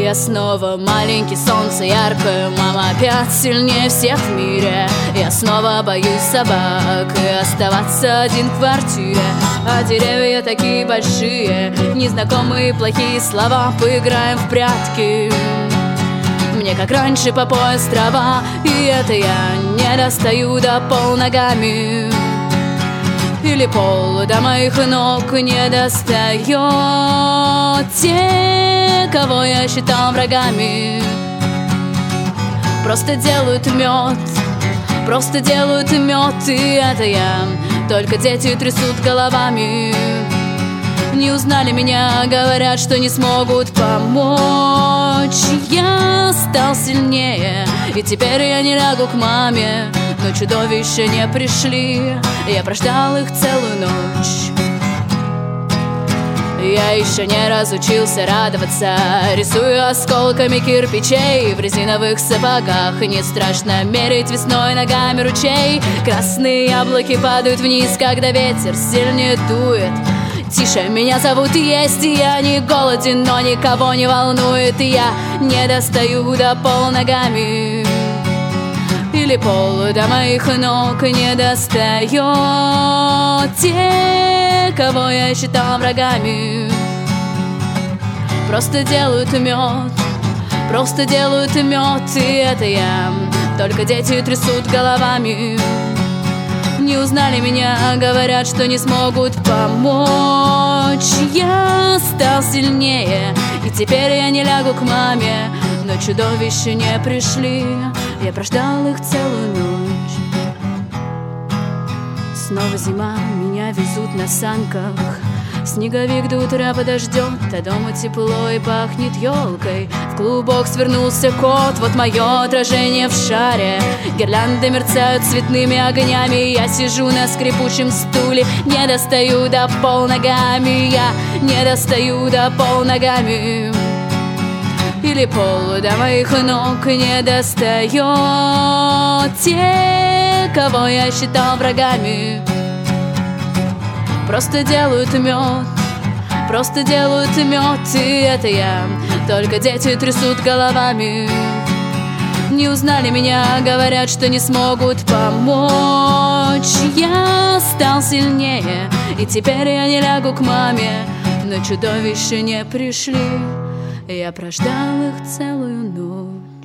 Я снова маленький, солнце яркое, мама опять сильнее всех в мире. Я снова боюсь собак и оставаться один в квартире. А деревья такие большие, незнакомые плохие слова. Поиграем в прятки, мне как раньше по пояс трава. И это я не достаю до пол ногами, или пол до моих ног не достает. Те, кого я считал врагами, просто делают мед, просто делают мед. И это я, только дети трясут головами. Не узнали меня, говорят, что не смогут помочь. Я стал сильнее, и теперь я не лягу к маме. Но чудовища не пришли, я прождал их целую ночь. Я еще не разучился радоваться, рисую осколками кирпичей в резиновых сапогах. Не страшно мерить весной ногами ручей. Красные яблоки падают вниз, когда ветер сильнее дует. Тише, меня зовут есть, и я не голоден, но никого не волнует. И я не достаю до пола ногами, или пол до моих ног не достает. Те, кого я считал врагами, просто делают мед, просто делают мед. И это я, только дети трясут головами. Не узнали меня, говорят, что не смогут помочь. Я стал сильнее, и теперь я не лягу к маме. Но чудовища не пришли, я прождал их целую ночь. Снова зима, меня везут на санках. Снеговик до утра подождет, а дома тепло и пахнет елкой. В клубок свернулся кот, вот мое отражение в шаре. Гирлянды мерцают цветными огнями. Я сижу на скрипучем стуле, не достаю до пол ногами. Я не достаю до пол ногами, или пол до моих ног не достает. Те, кого я считал врагами, просто делают мед, просто делают мед. И это я, только дети трясут головами. Не узнали меня, говорят, что не смогут помочь. Я стал сильнее, и теперь я не лягу к маме. Но чудовища не пришли, я прождал их целую ночь.